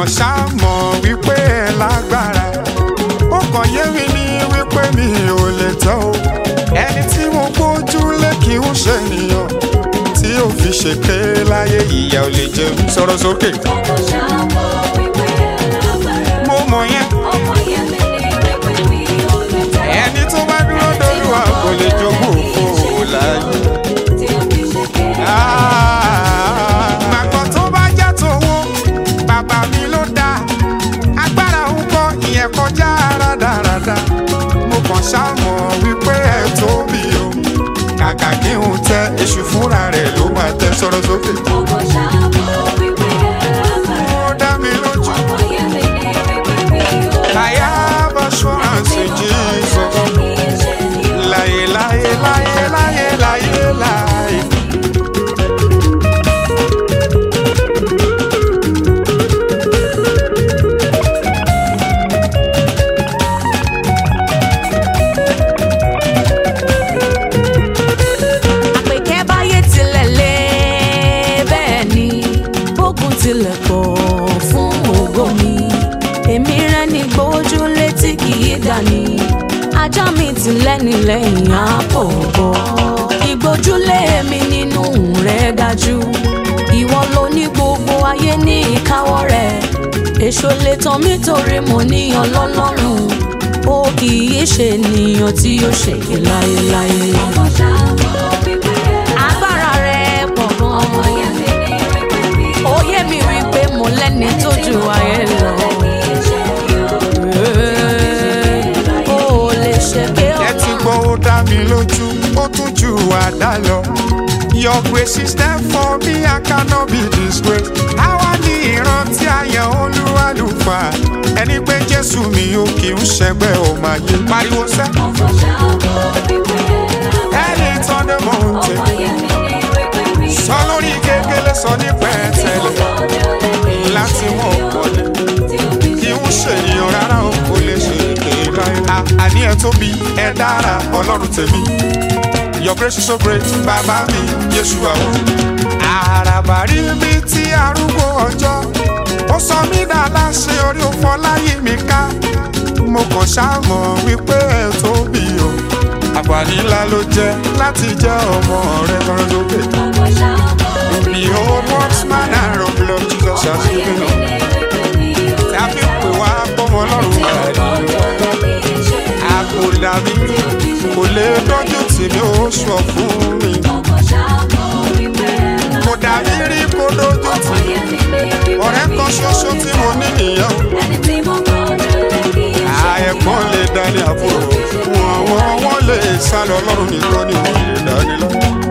ṣáà mọ̀ wípé ẹ lágbára. Ó kàn yé mi ní wípé mi ò lè tán o. Ẹni tí mo gbójúlé kì í ṣe ènìyàn. Tí ó fi ṣèké láyé ìyà ò lè jẹun. Sọ̀rọ̀ sókè. Ọkọ̀ ṣáà mọ̀ wípé ẹ lágbára. Mo mọ̀ yẹn. Ọkọ̀ yẹn mi ní wípé mi ò lè tán. Ẹni tó bá dúró d'Olúwa kò lè jogún òfò láyé. Tí ó fi ṣèké. Màgbọ́n tó bá jẹ́ tòwó, bàbá mi ló dá. Agbára ń kọ́ ìyẹn kọjá rádaràda. Mo kàn ṣáà mọ̀ wípé ẹ tóbi o. Kàkà kí n tẹ èṣù fúnra rẹ̀ ló máa tẹ. Sọ̀rọ̀ sókè. Ọkọ̀ ṣáà mọ̀ wípé ẹ lágbára. Ó dá mi lójú. Ọkọ̀ yẹn mi ní wípé mi ò lè tán. I have assurance in Jesus. Láyé láyé láyé láyé láyé láyé. Àpèkẹ́ báyé tilẹ̀ lé bẹ́ẹ̀ ni bógun tilẹ̀ pọ̀ fún ògo mi. Èmi rẹ̀ ní gbójúlé tí kì í dání. Ajá mi ti lẹ́ni lẹ́yìn àpò bọ̀. Ìgbójúlé mi nínú rẹ̀ dájú. Ìwọ ló ní gbogbo ayé ní ìkáwọ́ rẹ̀. Èṣó lè tàn mí torí mo níyàn lọ́lọ́run. Ó kì í ṣe ènìyàn tí ó ṣèké láéláé. Agbára rẹ̀ pọ̀ gan-an. Ó yé mi wípé mo lẹ́ni tó ju ayé lọ. Ó lè ṣèké Ẹ ti gbọ́ ó dá mi lójú, ó tún ju àdá lọ. Your grace is there for me, I cannot be disgraced. Àwa ní ìrántí ayọ̀ olúwalùfà. Ẹni pé Jésù mi ò kì í ṣẹgbẹ́ ò máa yé. Pariwo sẹ́. Ẹni tán dé mọ̀ ń tẹ̀. Sọ lórí kékeré sọ ní pẹ̀tẹ́lẹ̀. Láti mọ̀ ọ̀pọ̀lẹ̀. Kì í ṣèyàn rárá o, kò lè ṣe ìkéra. Àní ẹ tóbi, ẹ dára, Ọlọ́run tèmi. Your grace is so great, bàbá mi, Yeshua o. Àràbà rí mi tí arúgbó ọjọ́. Ó sọ mí dà láṣẹ orí òfò láyé mi ká. Mo kàn ṣáà mọ̀ wípé ẹ tóbi o. Àǹfààní ńlá ló jẹ́ láti jẹ́ ọmọ rẹ̀ kan lókè. Behold what manner of love Jesus has given us. Tí a fi pè wá pọ́mọ lọ́rùn àdìyẹ. Àpò dàbí kò lè dọ́jú tì mí ó sọ fún mi. Kò dàbí rí kó dójú tì mí. Ọ̀rẹ́ kan ṣoṣo tí mo ní nìyẹn. Ẹ̀gbọ́n lè dání àbúrò. Wọ́n lè sálọ Ọlọ́run nìkan ni wọ́n lè dání lọ.